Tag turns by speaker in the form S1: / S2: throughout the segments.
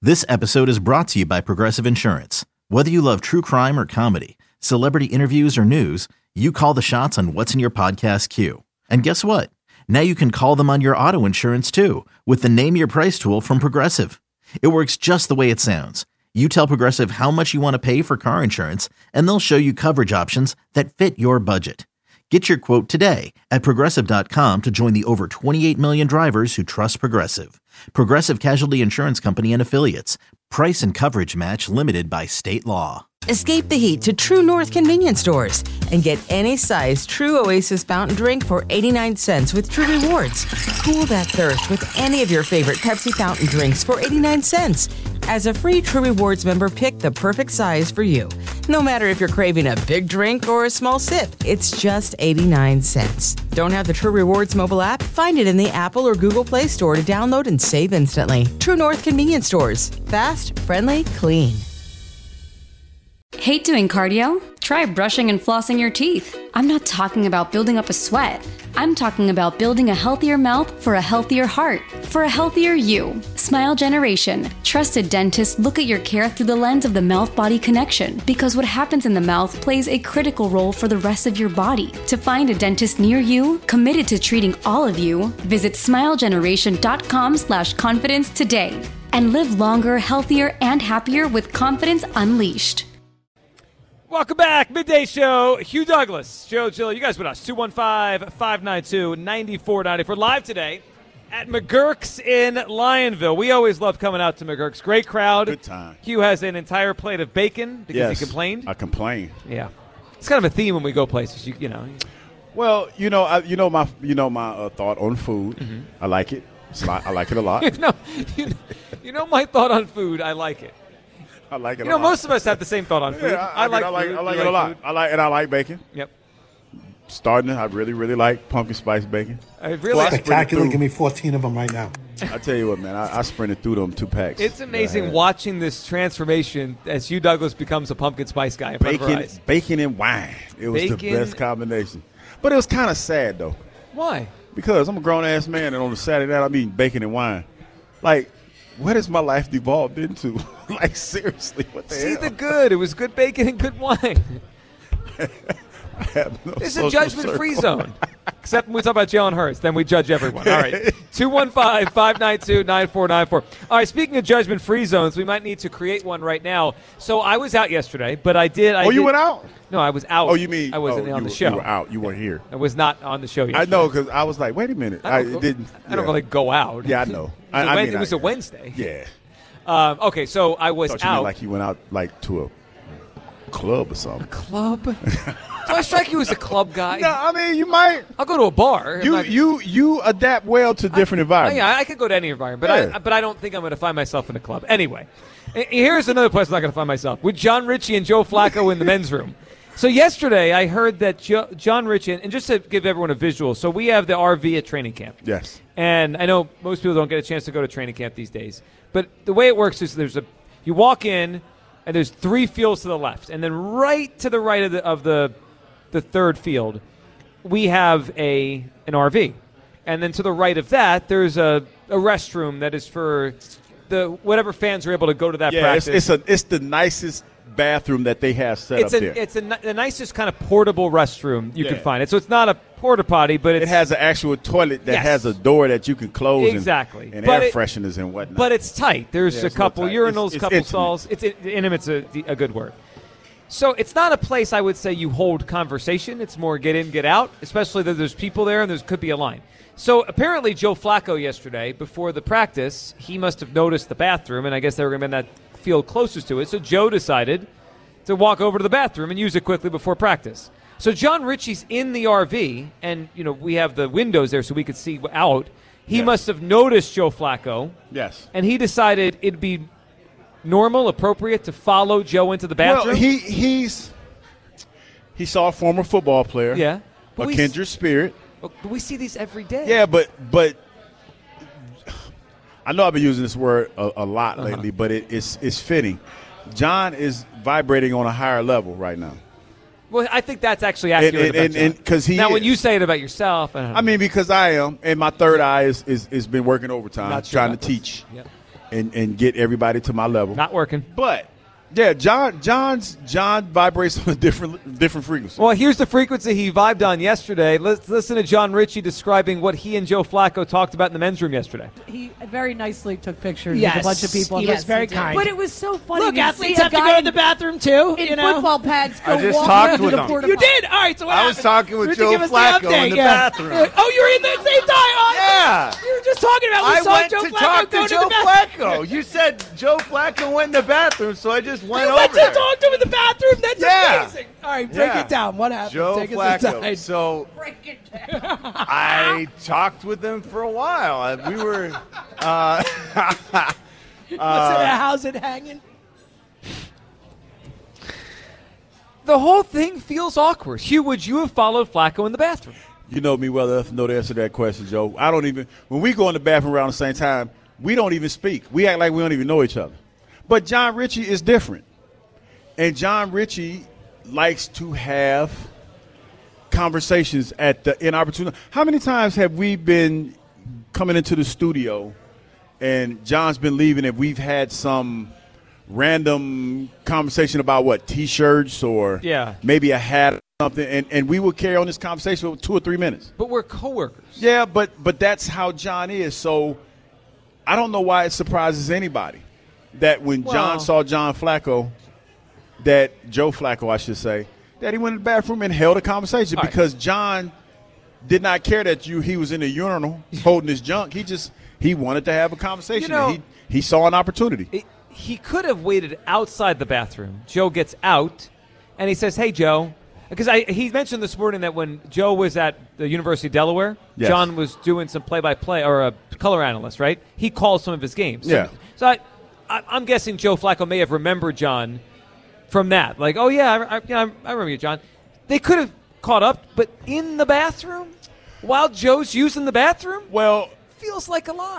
S1: This episode is brought to you by Progressive Insurance. Whether you love true crime or comedy, celebrity interviews or news, you call the shots on what's in your podcast queue. And guess what? Now you can call them on your auto insurance too with the Name Your Price tool from Progressive. It works just the way it sounds. You tell Progressive how much you want to pay for car insurance, and they'll show you coverage options that fit your budget. Get your quote today at Progressive.com to join the over 28 million drivers who trust Progressive. Progressive Casualty Insurance Company and Affiliates. Price and coverage match limited by state law.
S2: Escape the heat to True North convenience stores and get any size True Oasis fountain drink for 89 cents with True Rewards. Cool that thirst with any of your favorite Pepsi fountain drinks for 89 cents. As a free True Rewards member, pick the perfect size for you. No matter if you're craving a big drink or a small sip, it's just 89 cents. Don't have the True Rewards mobile app? Find it in the Apple or Google Play Store to download and save instantly. True North convenience stores. Fast, friendly, clean.
S3: Hate doing cardio? Try brushing and flossing your teeth. I'm not talking about building up a sweat. I'm talking about building a healthier mouth for a healthier heart, for a healthier you. Smile Generation. Trusted dentists look at your care through the lens of the mouth-body connection because what happens in the mouth plays a critical role for the rest of your body. To find a dentist near you, committed to treating all of you, visit smilegeneration.com/confidence today and live longer, healthier, and happier with confidence unleashed.
S4: Welcome back. Midday Show. Hugh Douglas, Joe Gill. You guys with us. 215-592-9494. Live today at McGurk's in Lionville. We always love coming out to McGurk's. Great crowd.
S5: Good time.
S4: Hugh has an entire plate of bacon because he complained.
S5: I complained.
S4: Yeah. It's kind of a theme when we go places. You know.
S5: Well, my thought on food. Mm-hmm. I like it. I like it a lot.
S4: you know my thought on food. I like it.
S5: I like it. A lot.
S4: Most of us have the same thought on food.
S5: Yeah, I like it a lot.
S4: Food.
S5: I like bacon.
S4: Yep.
S5: I really, really like pumpkin spice bacon.
S6: Spectacular. Give me 14 of them right now.
S5: I tell you what, man, I sprinted through them 2 packs.
S4: It's amazing watching this transformation as Hugh Douglas becomes a pumpkin spice guy in front of our eyes.
S5: Bacon and wine. It was the best combination. But it was kind of sad, though.
S4: Why?
S5: Because I'm a grown-ass man, and on a Saturday night, I'm eating bacon and wine. Like, what has my life devolved into? Like, seriously, what the hell?
S4: See the good. It was good bacon and good wine.
S5: I have no
S4: It's a judgment-free zone. Except when we talk about Jalen Hurts, then we judge everyone. All right. 215-592-9494. All right, speaking of judgment-free zones, we might need to create one right now. So I was out yesterday, but I did.
S5: You went out?
S4: No, I was out.
S5: Oh, you mean
S4: I wasn't on the show.
S5: You were out. You weren't here.
S4: I was not on the show yesterday.
S5: I know, because I was like, wait a minute. I don't
S4: really go out.
S5: Yeah, I know.
S4: It was a Wednesday.
S5: Yeah.
S4: Okay, so I was
S5: I thought you
S4: out.
S5: meant like you went out like to a club or something.
S4: A club? Do I strike you as a club guy?
S5: No, I mean, you might.
S4: I'll go to a bar.
S5: You adapt well to different environments.
S4: Yeah, I could go to any environment, but I don't think I'm going to find myself in a club. Anyway, here's another place I'm not going to find myself. With John Ritchie and Joe Flacco in the men's room. So yesterday I heard that John Ritchie, and just to give everyone a visual, so we have the RV at training camp.
S5: Yes.
S4: And I know most people don't get a chance to go to training camp these days. But the way it works is you walk in, and there's 3 fields to the left. And then right to the right of the third field, we have an RV. And then to the right of that, there's a restroom that is for whatever fans are able to go to that practice.
S5: It's the nicest bathroom that they have set up there.
S4: It's the nicest kind of portable restroom you can find. So it's not a porta potty, but
S5: it has an actual toilet that has a door that you can close.
S4: Exactly.
S5: And air fresheners and whatnot.
S4: But it's tight. There's a couple urinals,
S5: it's
S4: couple
S5: intimate.
S4: stalls. It's intimate's a good word. So it's not a place I would say you hold conversation. It's more get in, get out, especially that there's people there and there could be a line. So apparently Joe Flacco yesterday, before the practice, he must have noticed the bathroom, and I guess they were going to be in that field closest to it. So Joe decided to walk over to the bathroom and use it quickly before practice. So John Ritchie's in the RV, and we have the windows there so we could see out. He must have noticed Joe Flacco.
S5: Yes.
S4: And he decided it'd be normal, appropriate to follow Joe into the bathroom.
S5: Well, he saw a former football player.
S4: Yeah.
S5: A kindred spirit.
S4: But we see these every day.
S5: Yeah, but I know I've been using this word a lot lately, but it's fitting. John is vibrating on a higher level right now.
S4: Well, I think that's actually accurate. Now, when you say it about yourself,
S5: I mean, because I am, and my third eye is been working overtime, trying to teach.
S4: Yep.
S5: and get everybody to my level.
S4: Not working.
S5: But yeah, John vibrates on a different frequency.
S4: Well, here's the frequency he vibed on yesterday. Let's listen to John Ritchie describing what he and Joe Flacco talked about in the men's room yesterday.
S7: He very nicely took pictures
S8: yes.
S7: with a bunch of people.
S8: He was very kind.
S7: But it was so funny.
S8: Look,
S7: to
S8: athletes
S7: see
S8: have to go to the bathroom too.
S7: In football pads, go
S9: I just
S7: walk
S9: talked
S7: into
S9: with
S7: the
S9: him.
S7: porta
S8: You
S7: potty.
S8: did? All right, so what
S9: I was talking with Joe Flacco in the bathroom.
S8: Oh, you were in the same time? Oh,
S9: Yeah.
S8: You were just talking about we
S9: I
S8: saw
S9: went
S8: Joe
S9: to
S8: Flacco
S9: talk
S8: go
S9: to
S8: to
S9: Joe
S8: the bathroom.
S9: Flacco. You said Joe Flacco went in the bathroom, so I just went
S8: You
S9: over
S8: went to
S9: there.
S8: talk to him in the bathroom? That's
S9: Yeah.
S8: amazing. All right, break
S9: Yeah.
S8: it down. What happened?
S9: Joe
S8: Take us
S9: Flacco.
S8: inside.
S9: So
S7: Break it down.
S9: I talked with him for a while. We were
S8: how's it hanging?
S4: The whole thing feels awkward. Hugh, would you have followed Flacco in the bathroom?
S5: You know me well enough to know the answer to that question, Joe. When we go in the bathroom around the same time, we don't even speak. We act like we don't even know each other. But John Ritchie is different. And John Ritchie likes to have conversations at the inopportune. How many times have we been coming into the studio and John's been leaving and we've had some random conversation about what, T-shirts or maybe a hat or something, and we will carry on this conversation for 2 or 3 minutes.
S4: But we're coworkers.
S5: Yeah, but that's how John is. So I don't know why it surprises anybody that when John saw Joe Flacco, I should say, that he went in the bathroom and held a conversation because John did not care that he was in the urinal holding his junk. He wanted to have a conversation.
S4: You know,
S5: and he saw an opportunity.
S4: He could have waited outside the bathroom. Joe gets out, and he says, "Hey, Joe," because he mentioned this morning that when Joe was at the University of Delaware, John was doing some play-by-play or a color analyst, right? He called some of his games. So I'm guessing Joe Flacco may have remembered John from that. Like, oh, yeah, I remember you, John. They could have caught up, but in the bathroom while Joe's using the bathroom?
S5: Well,
S4: feels like a lie.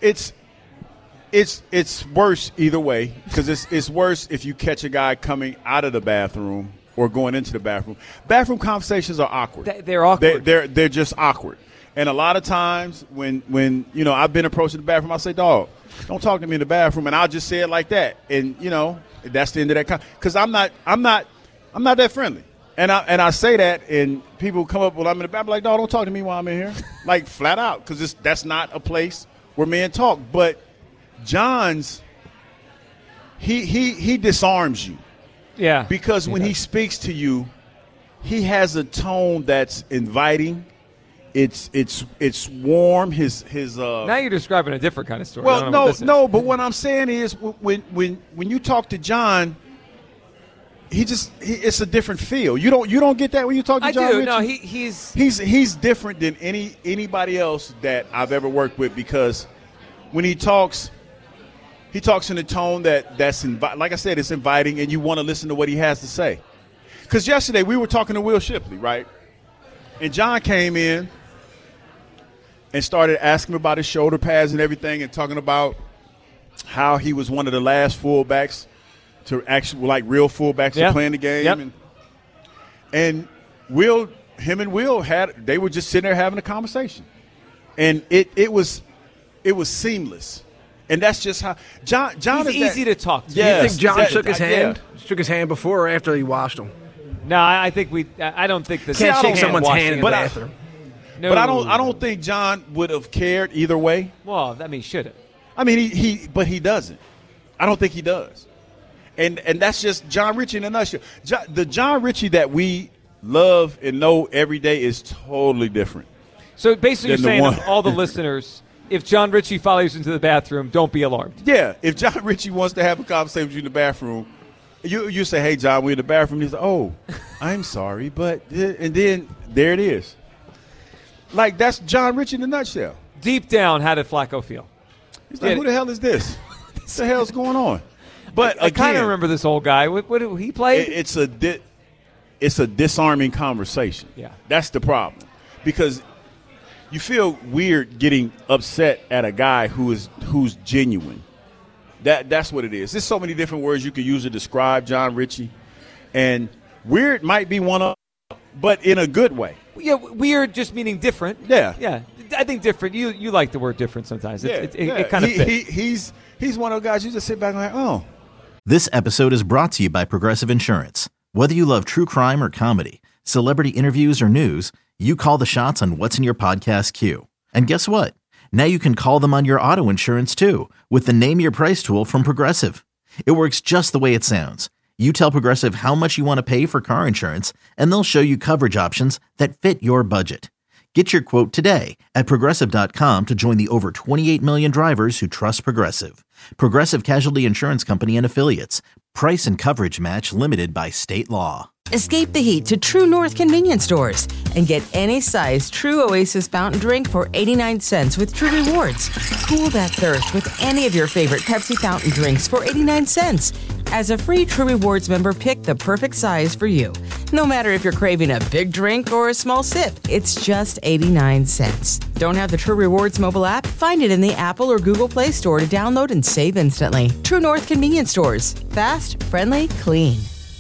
S5: It's worse either way because it's worse if you catch a guy coming out of the bathroom or going into the bathroom. Bathroom conversations are awkward.
S4: They're awkward.
S5: They're just awkward. And a lot of times when I've been approached in the bathroom, I say, "Dog, don't talk to me in the bathroom," and I'll just say it like that. And that's the end of that because I'm not that friendly. And I say that, and people come up when I'm in the bathroom like, "Dog, don't talk to me while I'm in here," like flat out because that's not a place where men talk. But John's he disarms you.
S4: Yeah.
S5: Because when he speaks to you, he has a tone that's inviting. It's warm. His
S4: now you're describing a different kind of story.
S5: Well, no. But what I'm saying is when you talk to John, it's a different feel. You don't get that when you talk to John.
S4: I do.
S5: Ritchie?
S4: No,
S5: he's different than anybody else that I've ever worked with because when he talks in a tone that's like I said, it's inviting, and you want to listen to what he has to say. Because yesterday we were talking to Will Shipley, right? And John came in and started asking about his shoulder pads and everything and talking about how he was one of the last fullbacks to actually, like real fullbacks to play in the game.
S4: Yep.
S5: And him and Will they were just sitting there having a conversation. And it was seamless. And that's just how John
S4: is easy to talk to.
S5: Yes,
S10: Do you think John shook his hand?
S5: Yeah.
S10: Shook his hand before or after he washed him?
S4: No, I don't think this
S10: Can't shake someone's hand in the bathroom.
S4: No.
S5: But I don't think John would have cared either way.
S4: Well, I mean, should it?
S5: I mean, but he doesn't. I don't think he does. And that's just John Ritchie in a nutshell. The John Ritchie that we love and know every day is totally different.
S4: So basically you're saying to all the listeners, if John Ritchie follows you into the bathroom, don't be alarmed.
S5: Yeah, if John Ritchie wants to have a conversation with you in the bathroom, you say, "Hey, John, we're in the bathroom." He's like, "Oh, I'm sorry," and then there it is. Like, that's John Ritchie in a nutshell.
S4: Deep down, how did Flacco feel?
S5: He's like, "Who the hell is this? What the hell's going on?" But
S4: I kind of remember this old guy. What did he play?
S5: It's a disarming conversation.
S4: Yeah,
S5: that's the problem because you feel weird getting upset at a guy who's genuine. That's what it is. There's so many different words you could use to describe John Ritchie, and weird might be one of them, but in a good way.
S4: Yeah, weird just meaning different.
S5: Yeah.
S4: I think different. You like the word different sometimes. It kind of fits.
S5: He's one of those guys you just sit back and like, oh.
S1: This episode is brought to you by Progressive Insurance. Whether you love true crime or comedy, celebrity interviews or news, you call the shots on what's in your podcast queue. And guess what? Now you can call them on your auto insurance too with the Name Your Price tool from Progressive. It works just the way it sounds. You tell Progressive how much you want to pay for car insurance, and they'll show you coverage options that fit your budget. Get your quote today at Progressive.com to join the over 28 million drivers who trust Progressive. Progressive Casualty Insurance Company and Affiliates. Price and coverage match limited by state law.
S2: Escape the heat to True North convenience stores and get any size True Oasis fountain drink for 89 cents with True Rewards. Cool that thirst with any of your favorite Pepsi fountain drinks for 89 cents. As a free True Rewards member, pick the perfect size for you. No matter if you're craving a big drink or a small sip, it's just 89 cents. Don't have the True Rewards mobile app? Find it in the Apple or Google Play Store to download and save instantly. True North convenience stores. Fast, friendly, clean.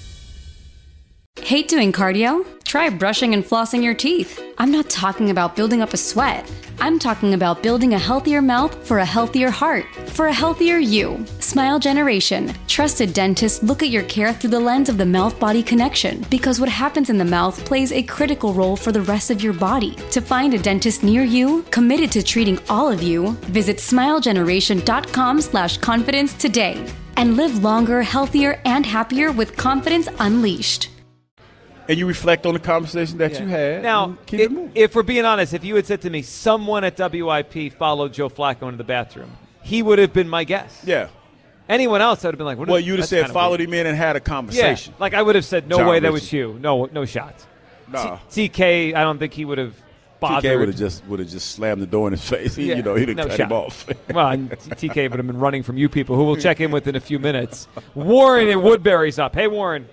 S3: Hate doing cardio? Try brushing and flossing your teeth. I'm not talking about building up a sweat. I'm talking about building a healthier mouth for a healthier heart, for a healthier you. Smile Generation. Trusted dentists look at your care through the lens of the mouth-body connection because what happens in the mouth plays a critical role for the rest of your body. To find a dentist near you, committed to treating all of you, visit smilegeneration.com/confidence today and live longer, healthier, and happier with confidence unleashed.
S5: And you reflect on the conversation that you had.
S4: Now, if we're being honest, if you had said to me, someone at WIP followed Joe Flacco into the bathroom, he would have been my guess.
S5: Yeah.
S4: Anyone else, I would have been like,
S5: well, you'd have said followed him in and had a conversation.
S4: Yeah. Like I would have said, no
S5: John
S4: way
S5: Ritchie.
S4: that was you. No shot.
S5: No.
S4: TK, I don't think he would have bothered.
S5: TK would have just slammed the door in his face. He'd have cut him off.
S4: Well, and TK would have been running from you people, who we'll check in with in a few minutes. Warren in Woodbury's up. Hey, Warren.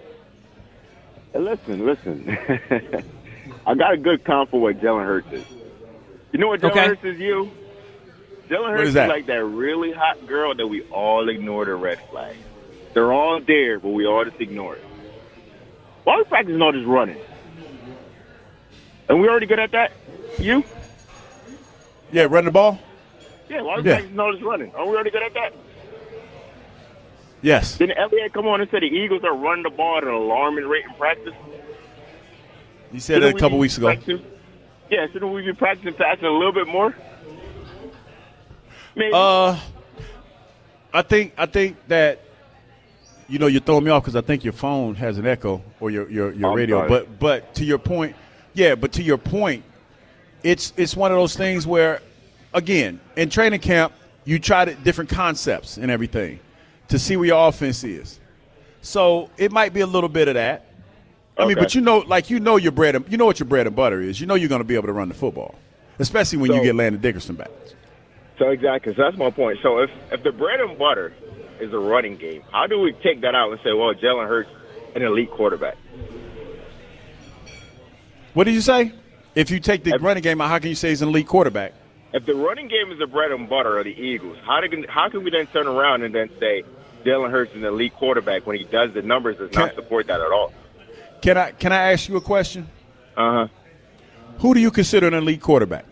S11: Listen. I got a good comp for what Jalen Hurts is. You know what Jalen Hurts is, you? Jalen Hurts is like that really hot girl that we all ignore the red flag. They're all there, but we all just ignore it. Why are we practicing all this running? And we already good at that? You?
S5: Yeah, running the ball?
S11: Yeah, why are we practicing all this running? Are we already good at that?
S5: Yes.
S11: Didn't Elliott come on and say the Eagles are running the ball at an alarming rate in practice?
S5: You said that a couple weeks ago.
S11: Yeah, shouldn't we be practicing passing a little bit more? Maybe.
S5: I think that you're throwing me off because I think your phone has an echo or your radio.
S11: Sorry.
S5: But to your point, it's one of those things where, again, in training camp, you try different concepts and everything to see where your offense is. So it might be a little bit of that. I mean, but your bread and what your bread and butter is. You know you're going to be able to run the football, especially when you get Landon Dickerson back.
S11: So exactly. So that's my point. So if the bread and butter is a running game, how do we take that out and say, well, Jalen Hurts, an elite quarterback?
S5: What did you say? If you take the running game out, how can you say he's an elite quarterback?
S11: If the running game is the bread and butter of the Eagles, how can we then turn around and then say Jalen Hurts is an elite quarterback when he does the numbers does not support that at all?
S5: Can I ask you a question?
S11: Uh-huh.
S5: Who do you consider an elite quarterback?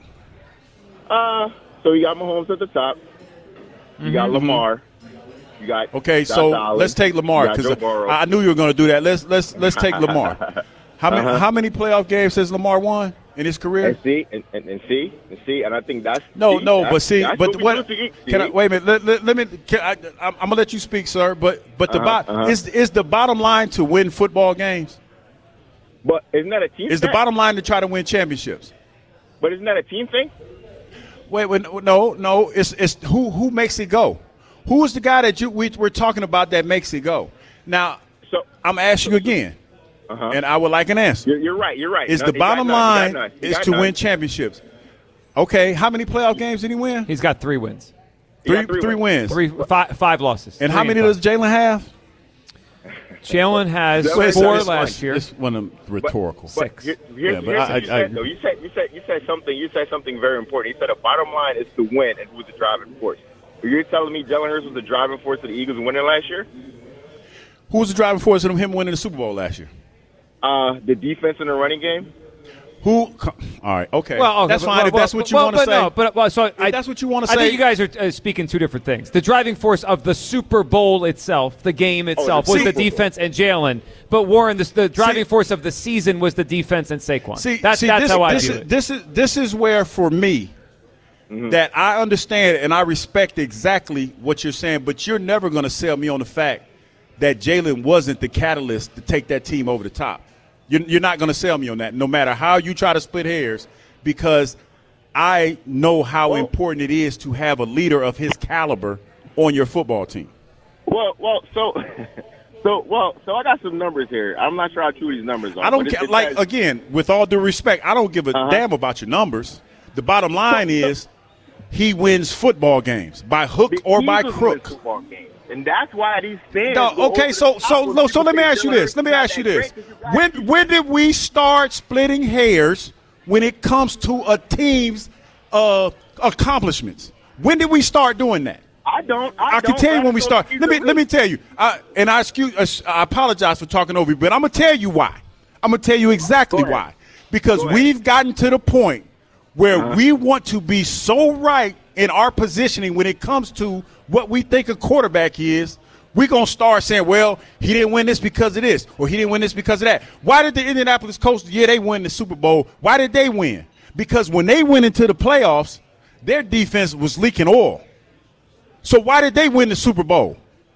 S11: So you got Mahomes at the top. You got Lamar. You got
S5: let's take Lamar because I knew you were going to do that. Let's take Lamar. How many playoff games has Lamar won in his career?
S11: And see, and I think that's
S5: wait a minute. I'm gonna let you speak, sir. But is the bottom line to win football games?
S11: But isn't that a team?
S5: Is the bottom line to try to win championships?
S11: But isn't that a team thing?
S5: No. It's who makes it go. Who is the guy that we're talking about that makes it go? Now, I'm asking you again. And I would like an answer.
S11: You're right.
S5: Is the bottom line is to win championships? Okay, how many playoff games did he win?
S4: He's got 3 wins.
S5: Three wins.
S4: 5 losses.
S5: And how many does Jalen have?
S4: Jalen has 4 last year.
S5: It's one of them rhetorical.
S11: 6. Here's what you said, though. You said something very important. You said the bottom line is to win, and who's the driving force? You're telling me Jalen Hurts was the driving force of the Eagles winning last year?
S5: Who was the driving force of him winning the Super Bowl last year?
S11: The defense in the running game.
S5: All right, okay.
S4: Well, okay,
S5: that's fine if that's what you want to say.
S4: No,
S5: that's what you want to say.
S4: I think you guys are speaking two different things. The driving force of the Super Bowl itself, the game itself, was the defense and Jalen. But Warren, the driving force of the season was the defense and Saquon. That's how I view it.
S5: This is where, for me, that I understand and I respect exactly what you're saying, but you're never going to sell me on the fact that Jalen wasn't the catalyst to take that team over the top. You're not going to sell me on that, no matter how you try to split hairs, because I know how important it is to have a leader of his caliber on your football team.
S11: So I got some numbers here. I'm not sure how true these numbers are.
S5: I don't care. Again, with all due respect, I don't give a damn about your numbers. The bottom line is he wins football games by hook or by crook.
S11: And that's why these fans.
S5: So let me ask you this. When did we start splitting hairs when it comes to a team's accomplishments? When did we start doing that? I can tell you when we start. Let me tell you. I apologize for talking over you, but I'm gonna tell you why. I'm gonna tell you exactly why. Because we've gotten to the point where we want to be so right in our positioning when it comes to what we think a quarterback is. We're going to start saying, well, he didn't win this because of this, or he didn't win this because of that. Why did the Indianapolis Colts, they win the Super Bowl? Why did they win? Because when they went into the playoffs, their defense was leaking oil. So why did they win the Super Bowl?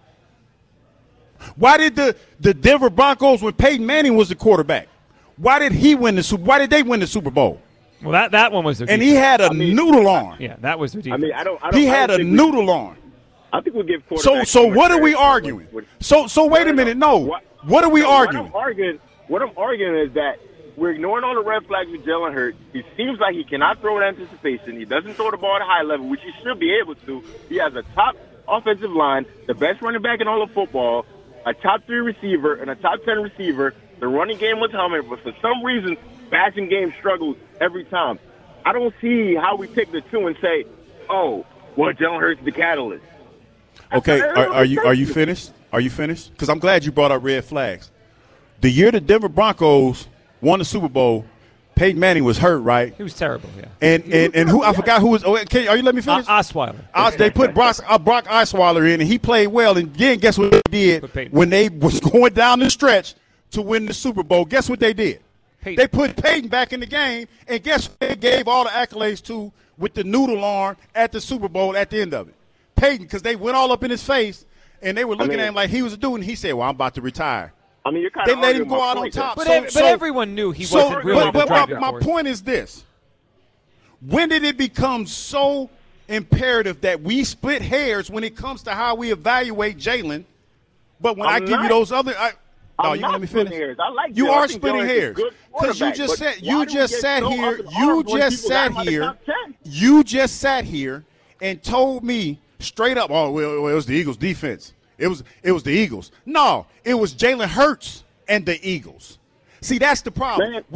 S5: Why did the Denver Broncos, when Peyton Manning was the quarterback, why did they win the Super Bowl?
S4: Well, that one was their defense.
S5: And he had a noodle arm.
S4: Yeah, that was their defense.
S5: He had a noodle arm.
S11: I think we'll give quarterbacks.
S5: So what are we arguing? So wait a minute. No. What are we arguing?
S11: What I'm arguing is that we're ignoring all the red flags with Jalen Hurts. He seems like he cannot throw in anticipation. He doesn't throw the ball at a high level, which he should be able to. He has a top offensive line, the best running back in all of football, a top 3 receiver, and a top 10 receiver. The running game was humming, but for some reason, passing game struggles every time. I don't see how we take the two and say, oh, well, Jalen Hurts is the catalyst.
S5: Okay, are you finished? Are you finished? Because I'm glad you brought up red flags. The year the Denver Broncos won the Super Bowl, Peyton Manning was hurt, right?
S4: He was terrible, yeah.
S5: And who I forgot who was. Are you let me finish?
S4: Osweiler.
S5: They put Brock Osweiler in, and he played well. And then guess what they did when they was going down the stretch to win the Super Bowl? Guess what they did? They put Peyton back in the game, and guess what they gave all the accolades to with the noodle arm at the Super Bowl at the end of it? Peyton, because they went all up in his face, and they were looking at him like he was a dude, and he said, well, I'm about to retire.
S11: You're kind
S5: they
S11: of
S5: let him go out on top.
S4: But everyone knew he wasn't really the driving force.
S5: My point is this. When did it become so imperative that we split hairs when it comes to how we evaluate Jalen, but when I give you those other you let me finish. You are splitting hairs because you just sat here and told me straight up, oh, well, it was the Eagles' defense. It was the Eagles. No, it was Jalen Hurts and the Eagles. See, that's the problem. Man,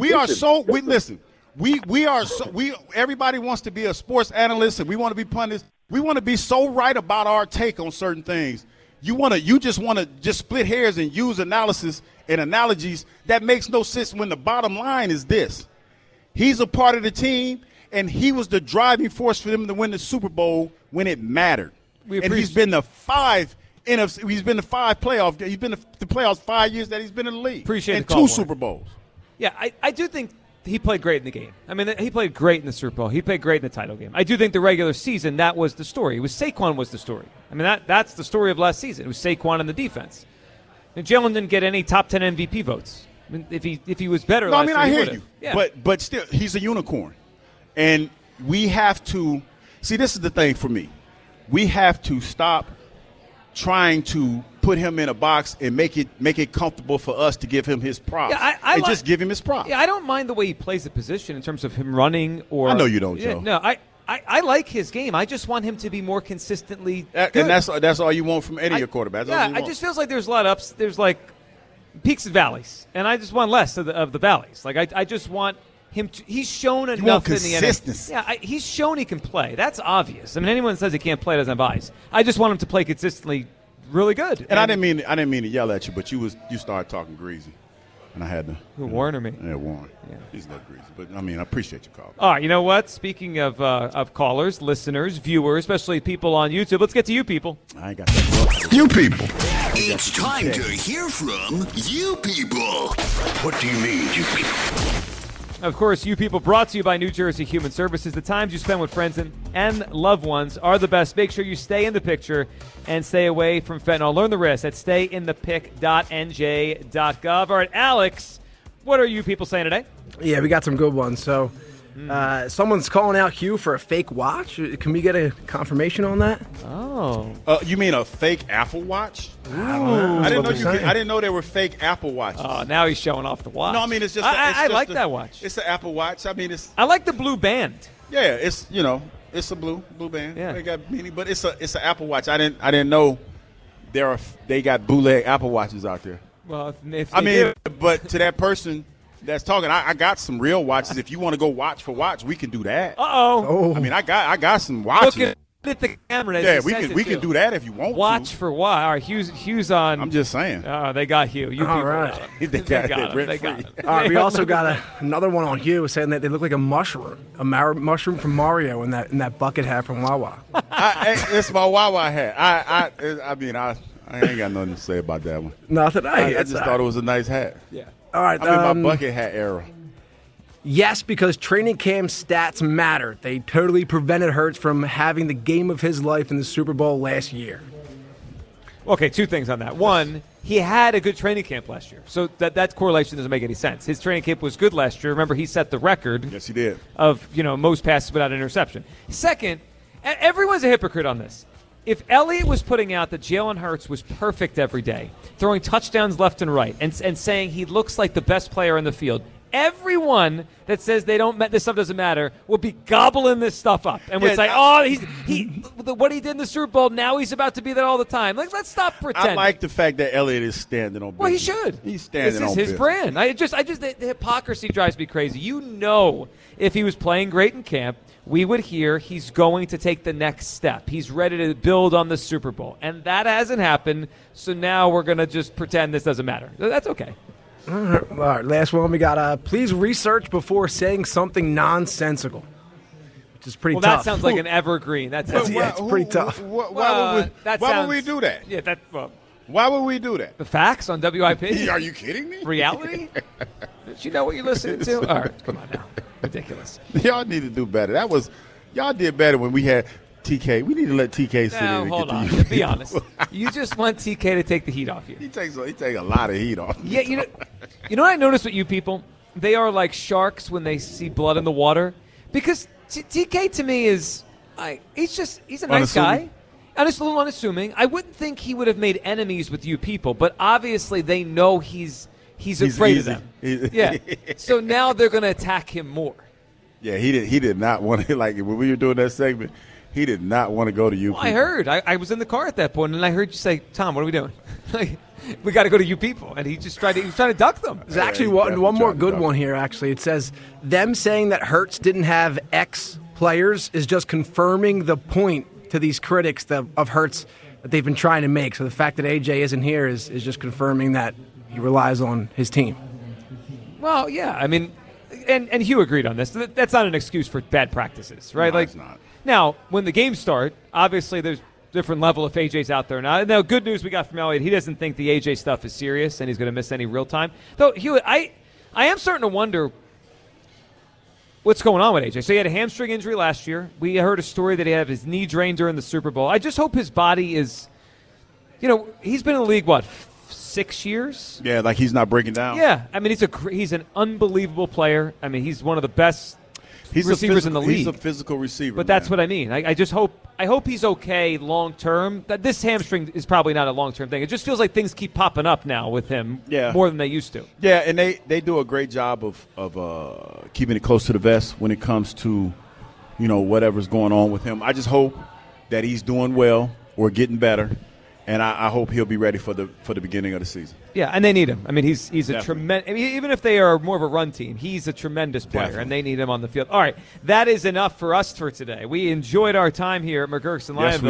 S5: everybody wants to be a sports analyst and we want to be pundits. We want to be so right about our take on certain things. You just want to split hairs and use analysis and analogies that makes no sense when the bottom line is this. He's a part of the team, and he was the driving force for them to win the Super Bowl when it mattered. And he's been the five playoff. He's been the playoffs 5 years that he's been in the league.
S4: Appreciate
S5: and
S4: the call,
S5: 2 Super Bowls.
S4: Yeah, I do think he played great in the game. I mean, he played great in the Super Bowl. He played great in the title game. I do think the regular season, that was the story. It was Saquon was the story. I mean, that's the story of last season. It was Saquon and the defense. And Jalen didn't get any top 10 MVP votes. I mean, if he was better last year,
S5: I hear
S4: he
S5: you.
S4: Yeah.
S5: But still, he's a unicorn. And we have to – see, this is the thing for me. We have to stop trying to put him in a box and make it comfortable for us to give him his props. Yeah, just give him his props.
S4: Yeah, I don't mind the way he plays the position in terms of him running or –
S5: I know you don't, Joe.
S4: No, I like his game. I just want him to be more consistently good.
S5: And that's all you want from any of your quarterbacks.
S4: Yeah, it just feels like there's a lot of ups. There's like peaks and valleys, and I just want less of the valleys. Like I just want him to – he's shown enough in the
S5: consistency.
S4: NFL. Yeah, he's shown he can play. That's obvious. I mean, anyone that says he can't play doesn't have eyes. I just want him to play consistently really good.
S5: And I didn't mean to yell at you, but you started talking greasy. And I had to.
S4: Who, Warren or me?
S5: Yeah, Warren.
S4: Yeah.
S5: He's a little greasy. But, I mean, I appreciate your call.
S4: All right, you know what? Speaking of callers, listeners, viewers, especially people on YouTube, let's get to you people.
S5: I ain't got that.
S12: You people. It's time to hear from you people. What do you mean, you people?
S4: Of course, you people brought to you by New Jersey Human Services. The times you spend with friends and loved ones are the best. Make sure you stay in the picture and stay away from fentanyl. Learn the risks at stayinthepic.nj.gov. All right, Alex, what are you people saying today?
S10: Yeah, we got some good ones. So someone's calling out Hugh for a fake watch. Can we get a confirmation on that?
S4: Oh.
S5: You mean a fake Apple Watch?
S10: I
S5: didn't know there were fake Apple Watches.
S4: Oh, now he's showing off the watch.
S5: No, I mean, it's just.
S4: I like that watch.
S5: It's an Apple Watch. I mean, it's.
S4: I like the blue band.
S5: Yeah, it's it's a blue band.
S4: Yeah.
S5: They got meaning, but it's an Apple Watch. I didn't know they got bootleg Apple Watches out there.
S4: Well, if they do.
S5: But to that person that's talking, I got some real watches. If you want to go watch for watch, we can do that.
S4: Uh-oh.
S5: I mean, I got some watches.
S4: Look at the camera.
S5: Yeah, we can do that if you want.
S4: Watch for what? All right, Hugh's on.
S5: I'm just saying.
S4: They got Hugh. You
S10: All
S4: people
S10: right.
S4: got him.
S5: They got
S4: him.
S5: it.
S4: They got him.
S10: All right, we also got another one on Hugh saying that they look like a mushroom, mushroom from Mario in that bucket hat from Wawa.
S5: It's my Wawa hat. I ain't got nothing to say about that one.
S10: Nothing.
S5: I just thought it was a nice hat.
S4: Yeah.
S10: All right.
S5: I'm in my bucket hat era.
S10: Yes, because training camp stats matter. They totally prevented Hurts from having the game of his life in the Super Bowl last year.
S4: Okay, two things on that. One, he had a good training camp last year, so that correlation doesn't make any sense. His training camp was good last year. Remember, he set the record.
S5: Yes, he did.
S4: Of most passes without an interception. Second, everyone's a hypocrite on this. If Elliott was putting out that Jalen Hurts was perfect every day, throwing touchdowns left and right, and saying he looks like the best player in the field, everyone that says this stuff doesn't matter will be gobbling this stuff up and would say, what he did in the Super Bowl, now he's about to be that all the time. Like, let's stop pretending.
S5: I like the fact that Elliott is standing on business.
S4: Well, he should.
S5: He's standing on business.
S4: This is his brand. The hypocrisy drives me crazy. If he was playing great in camp, we would hear he's going to take the next step. He's ready to build on the Super Bowl. And that hasn't happened, so now we're going to just pretend this doesn't matter. That's okay.
S10: All right, last one we got. Please research before saying something nonsensical, which is pretty tough.
S4: Well, that sounds like an evergreen. That's
S10: it's pretty tough.
S5: Why would we do that?
S4: Yeah,
S5: why would we do that?
S4: The facts on WIP?
S5: Are you kidding me?
S4: Reality? Did you know what you're listening to? All right, come on now. Ridiculous.
S5: Y'all need to do better. Y'all did better when we had TK. We need to let TK sit in and
S4: hold
S5: get
S4: on.
S5: to you.
S4: Be honest. You just want TK to take the heat off you.
S5: He takes a lot of heat off.
S4: Yeah, you know what I noticed with you people? They are like sharks when they see blood in the water. Because TK to me is he's a nice guy. And it's a little unassuming. I wouldn't think he would have made enemies with you people, but obviously they know he's afraid
S5: easy.
S4: of them. Yeah. So now they're going to attack him more.
S5: Yeah, he did not want to, like, when we were doing that segment, he did not want to go to you people.
S4: I heard. I was in the car at that point, and I heard you say, Tom, what are we doing? We got to go to you people. And he was trying to duck them.
S10: There's actually one more good one here, actually. It says, them saying that Hurts didn't have X players is just confirming the point to these critics of Hurts that they've been trying to make. So the fact that AJ isn't here is just confirming that he relies on his team.
S4: Well, yeah. I mean, and Hugh agreed on this. That's not an excuse for bad practices, right?
S5: No, it's not.
S4: Now, when the games start, obviously there's different level if AJ's out there now. Now, good news we got from Elliott, he doesn't think the AJ stuff is serious and he's going to miss any real time. Though, Hugh, I am starting to wonder what's going on with AJ. So he had a hamstring injury last year. We heard a story that he had his knee drained during the Super Bowl. I just hope his body is, he's been in the league, 6 years?
S5: Yeah, like he's not breaking down.
S4: Yeah. I mean, he's an unbelievable player. I mean, he's one of the best receivers in the league.
S5: He's a physical receiver.
S4: But that's what I mean. I just hope he's okay long term. That this hamstring is probably not a long term thing. It just feels like things keep popping up now with him more than they used to.
S5: Yeah, and they do a great job of keeping it close to the vest when it comes to whatever's going on with him. I just hope that he's doing well or getting better. And I hope he'll be ready for the beginning of the season.
S4: Yeah, and they need him. I mean, he's a tremendous. I mean, even if they are more of a run team, he's a tremendous player, and they need him on the field. All right, that is enough for us for today. We enjoyed our time here at McGurk's in Lionville.
S5: Yes, we did.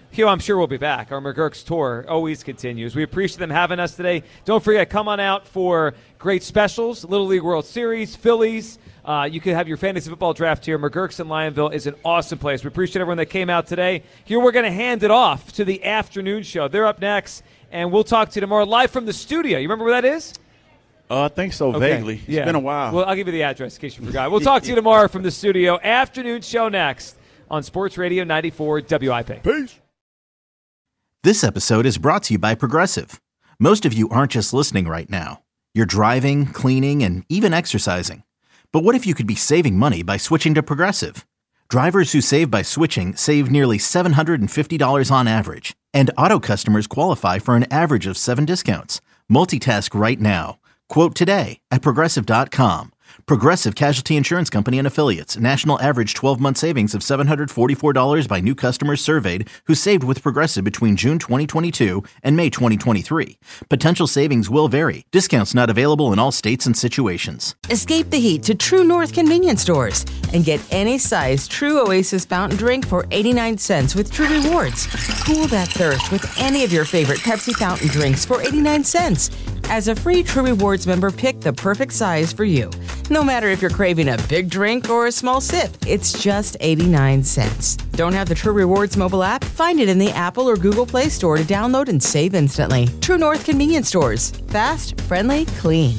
S4: Hugh, I'm sure we'll be back. Our McGurk's tour always continues. We appreciate them having us today. Don't forget, come on out for great specials, Little League World Series, Phillies. You can have your fantasy football draft here. McGurk's in Lionville is an awesome place. We appreciate everyone that came out today. Here we're going to hand it off to the afternoon show. They're up next, and we'll talk to you tomorrow live from the studio. You remember where that is?
S5: I think so,
S4: okay.
S5: Vaguely. It's been a while.
S4: Well, I'll give you the address in case you forgot. We'll talk to you tomorrow from the studio. Afternoon show next on Sports Radio 94 WIP.
S5: Peace.
S1: This episode is brought to you by Progressive. Most of you aren't just listening right now. You're driving, cleaning, and even exercising. But what if you could be saving money by switching to Progressive? Drivers who save by switching save nearly $750 on average. And auto customers qualify for an average of 7 discounts. Multitask right now. Quote today at Progressive.com. Progressive Casualty Insurance Company and Affiliates. National average 12-month savings of $744 by new customers surveyed who saved with Progressive between June 2022 and May 2023. Potential savings will vary. Discounts not available in all states and situations.
S2: Escape the heat to True North convenience stores and get any size True Oasis fountain drink for 89 cents with True Rewards. Cool that thirst with any of your favorite Pepsi fountain drinks for 89 cents. As a free True Rewards member, pick the perfect size for you. No matter if you're craving a big drink or a small sip, it's just 89 cents. Don't have the True Rewards mobile app? Find it in the Apple or Google Play Store to download and save instantly. True North convenience stores. Fast, friendly, clean.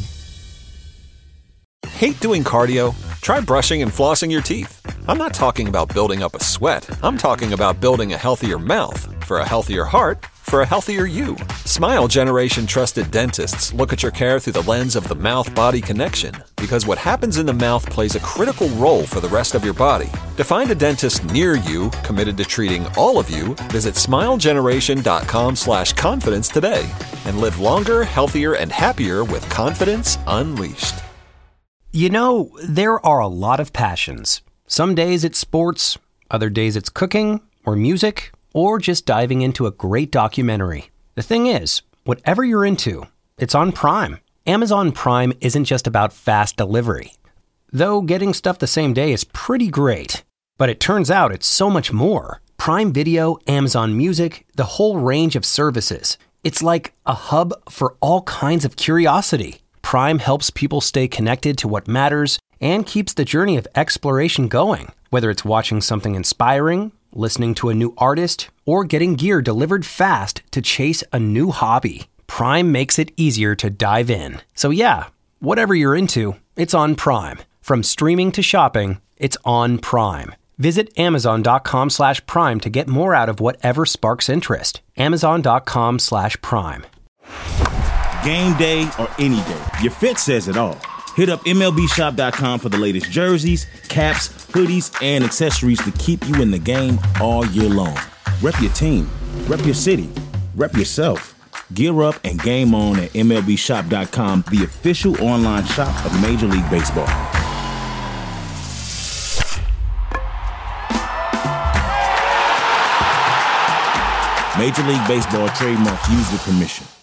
S13: Hate doing cardio? Try brushing and flossing your teeth. I'm not talking about building up a sweat. I'm talking about building a healthier mouth for a healthier heart for a healthier you. Smile Generation trusted dentists look at your care through the lens of the mouth-body connection because what happens in the mouth plays a critical role for the rest of your body. To find a dentist near you committed to treating all of you, visit smilegeneration.com/confidence today and live longer, healthier, and happier with confidence unleashed.
S14: You know, there are a lot of passions. Some days it's sports, other days it's cooking or music, or just diving into a great documentary. The thing is, whatever you're into, it's on Prime. Amazon Prime isn't just about fast delivery. Though getting stuff the same day is pretty great. But it turns out it's so much more. Prime Video, Amazon Music, the whole range of services. It's like a hub for all kinds of curiosity. Prime helps people stay connected to what matters and keeps the journey of exploration going. Whether it's watching something inspiring, listening to a new artist, or getting gear delivered fast to chase a new hobby, Prime makes it easier to dive in. So yeah, whatever you're into, it's on Prime. From streaming to shopping, it's on Prime. Visit Amazon.com/Prime to get more out of whatever sparks interest. Amazon.com/Prime.
S15: Game day or any day, your fit says it all. Hit up MLBshop.com for the latest jerseys, caps, hoodies, and accessories to keep you in the game all year long. Rep your team, rep your city, rep yourself. Gear up and game on at MLBshop.com, the official online shop of Major League Baseball. Major League Baseball trademarks used with permission.